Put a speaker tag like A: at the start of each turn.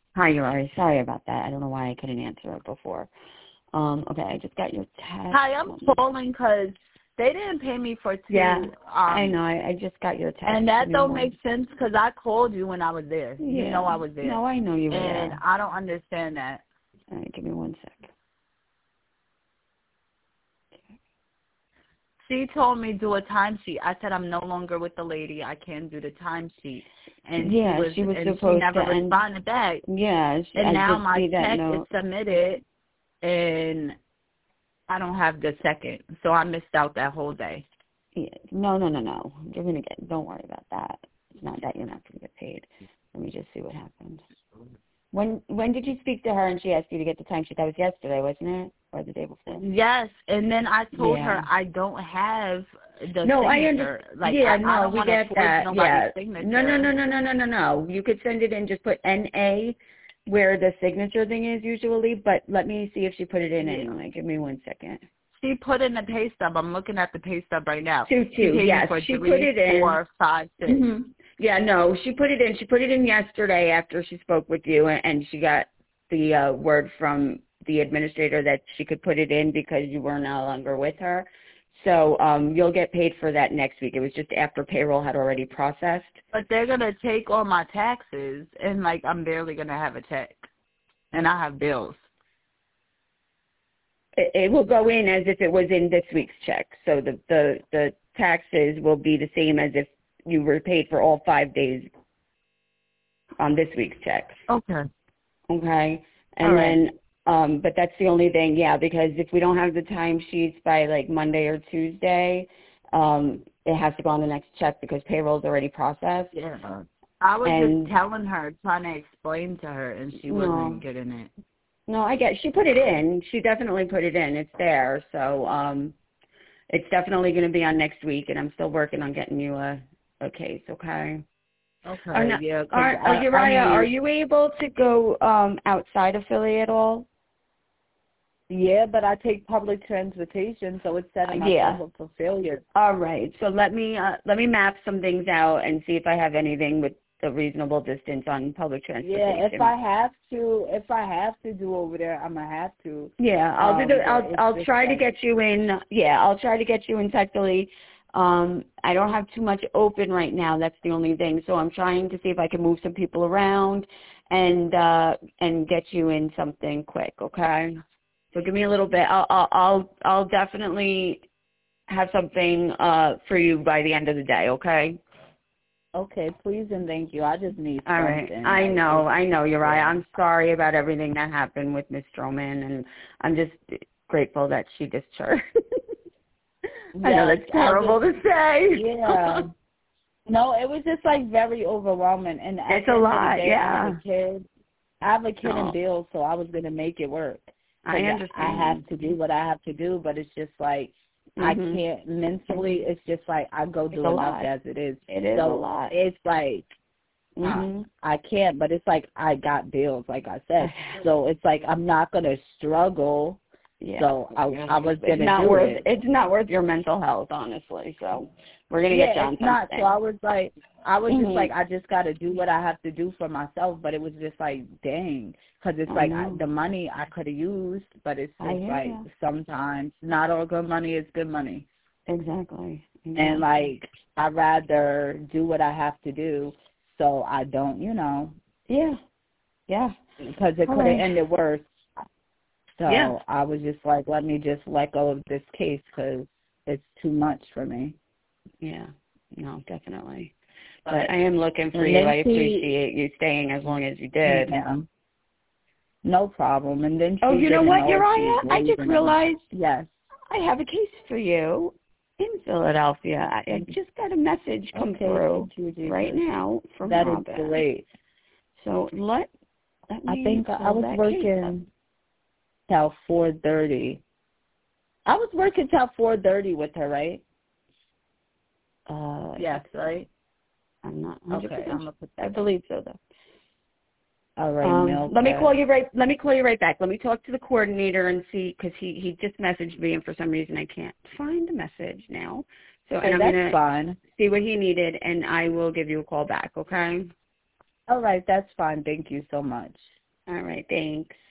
A: Hi, Uri. Sorry about that. I don't know why I couldn't answer it before. Okay, I just got your text.
B: Hi, I'm calling because they didn't pay me for 2.
A: Yeah, I know. I just got your text.
B: And that don't make sense because I called you when I was there.
A: Yeah.
B: You know I was there.
A: No, I know you were there.
B: And I don't understand that.
A: All right, give me 1 sec.
B: She told me do a timesheet. I said I'm no longer with the lady. I can't do the timesheet. And
A: yeah,
B: she
A: was
B: and
A: supposed
B: she never
A: to
B: responded back.
A: Yeah,
B: and now my check
A: note.
B: is submitted, and I don't have the second, so I missed out that whole day.
A: Yeah. No. You're gonna get. Don't worry about that. It's not that you're not gonna get paid. Let me just see what happened. When did you speak to her and she asked you to get the timesheet? That was yesterday, wasn't it, or the day before?
B: Yes, and then I told her I don't have the
A: no,
B: signature.
A: I understand.
B: I don't
A: we get that.
B: nobody's signature.
A: No. You could send it in. Just put NA where the signature thing is usually. But let me see if she put it in anyway. Give me 1 second.
B: She put in the pay stub. I'm looking at the pay stub right now.
A: 2. Yes, she put it in.
B: 4, 5, 6.
A: Mm-hmm. Yeah, no, she put it in. She put it in yesterday after she spoke with you, and she got the word from the administrator that she could put it in because you were no longer with her. So you'll get paid for that next week. It was just after payroll had already processed.
B: But they're going to take all my taxes, and, I'm barely going to have a check. And I have bills.
A: It will go in as if it was in this week's check. So the taxes will be the same as if you were paid for all 5 days on this week's check.
B: Okay.
A: Okay. And then, but that's the only thing, because if we don't have the timesheets by Monday or Tuesday, it has to go on the next check because payroll's already processed.
B: Yeah. I was just telling her, trying to explain to her, and she wasn't getting it.
A: No, I get. She put it in. She definitely put it in. It's there. So it's definitely going to be on next week, and I'm still working on getting you a case. Okay.
B: Okay. Yeah.
A: Uriah, are you able to go outside of Philly at all?
B: Yeah, but I take public transportation, so it's setting myself up for failure.
A: All right. So let me map some things out and see if I have anything with a reasonable distance on public transportation.
B: Yeah, if I have to do over there, I'm gonna have to.
A: Yeah, I'll try to get you in. Yeah, I'll try to get you in Technically. I don't have too much open right now. That's the only thing. So I'm trying to see if I can move some people around and get you in something quick. Okay. So give me a little bit. I'll definitely have something for you by the end of the day. Okay.
B: Okay, please and thank you. I just need
A: All
B: something.
A: Right. I know, Uriah. Yeah. I'm sorry about everything that happened with Miss Stroman, and I'm just grateful that she discharged. I know that's terrible to say.
B: Yeah. No, it was just very overwhelming. And
A: it's a lot,
B: day, I have a kid in bills, so I was going to make it work.
A: I understand.
B: I have to do what I have to do, but it's just I can't mentally. It's just I go do enough as it is.
A: It is a lot.
B: It's I can't, but it's I got bills, like I said. So it's I'm not going to struggle.
A: Yeah.
B: So I was going to do it.
A: It's not worth your mental health, honestly. So we're going to get John
B: something. Not. So I was just I just got to do what I have to do for myself. But it was just dang, because it's the money I could have used, but it's just sometimes not all good money is good money.
A: Exactly.
B: And I'd rather do what I have to do, so I don't,
A: Yeah. Yeah.
B: Because it could have ended worse. So I was just let me just let go of this case because it's too much for me.
A: Yeah. No, definitely. But I am looking for you. I appreciate you staying as long as you did.
B: Yeah. No problem. And then
A: you know what, Uriah? I just realized
B: I
A: have a case for you in Philadelphia. I just got a message come through right now from Robin.
B: That is great.
A: So let me
B: I think I was working till 4:30. I was working till 4:30 with her, right? Yes, right?
A: I'm not 100%.
B: Okay, I'm gonna put that.
A: I believe so, though.
B: All right,
A: let me call you right back. Let me talk to the coordinator and see, because he just messaged me, and for some reason I can't find the message now. So and I'm gonna see what he needed, and I will give you a call back. Okay?
B: All right, that's fine. Thank you so much.
A: All right. Thanks.